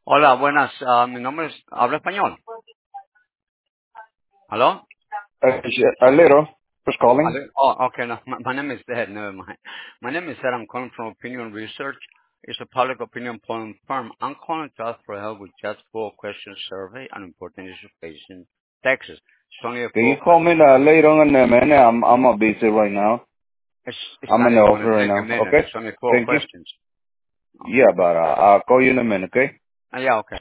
Hola, buenas. Mi nombre es... ¿Habla español? ¿Aló? A little. Who's calling? Oh, okay. No, my name is Ed. Never mind. My name is Ed. I'm calling from Opinion Research. It's a public opinion polling firm. I'm calling to ask for help with just 4-question survey on important issues facing Texas. It's only a Can you 4 call questions. me later on in the minute? I'm busy right now. It's I'm not in the even office going to right take a now. minute. Okay? It's only 4 Thank you. questions. Yeah, but I'll call you in a minute, okay? Yeah, okay.